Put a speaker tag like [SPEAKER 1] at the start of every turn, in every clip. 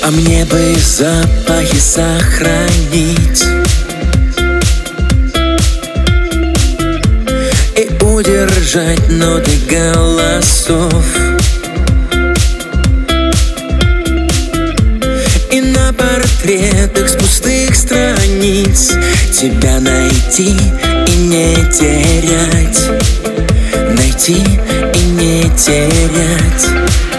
[SPEAKER 1] А мне бы запахи сохранить и удержать ноты голосов, и на портретах с пустых страниц тебя найти и не терять, найти и не терять.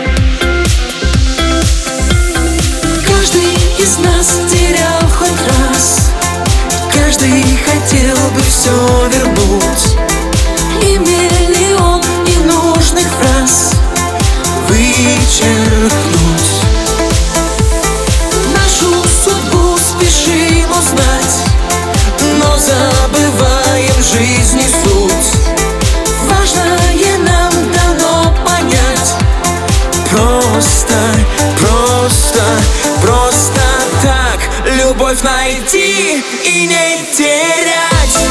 [SPEAKER 2] Каждый из нас терял хоть раз, каждый хотел бы все вернуть, и миллион ненужных фраз вычеркнуть. Нашу судьбу спешим узнать, но забываем жизни суть. Важное нам дано понять. Просто так любовь найти и не терять.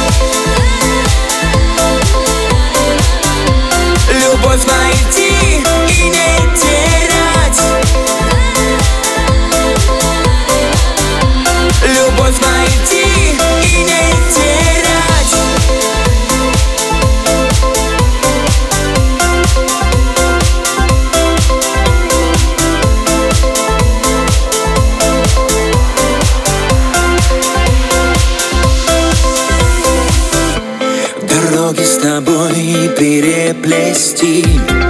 [SPEAKER 2] Любовь найти и не терять. Любовь найти и не терять.
[SPEAKER 1] Дороги с тобой переплести.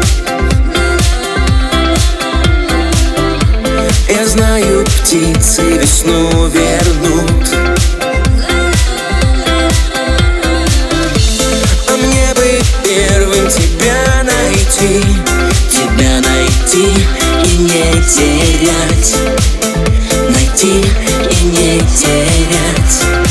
[SPEAKER 1] Я знаю, птицы весну вернут, а мне бы первым тебя найти и не терять, найти и не терять.